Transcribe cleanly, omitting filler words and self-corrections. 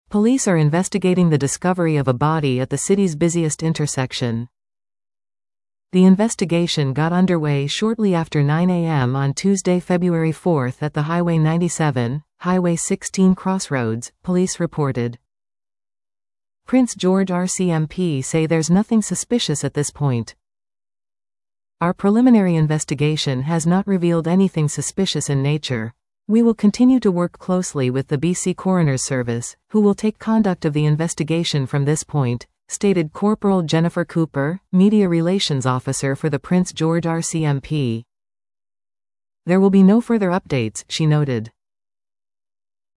Police are investigating the discovery of a body at the city's busiest intersection. The investigation got underway shortly after 9 a.m. on Tuesday, February 4 at the Highway 97, Highway 16 crossroads, police reported. Prince George RCMP say there's nothing suspicious at this point. Our preliminary investigation has not revealed anything suspicious in nature. We will continue to work closely with the BC Coroner's Service, who will take conduct of the investigation from this point, stated Corporal Jennifer Cooper, Media Relations Officer for the Prince George RCMP. There will be no further updates, she noted.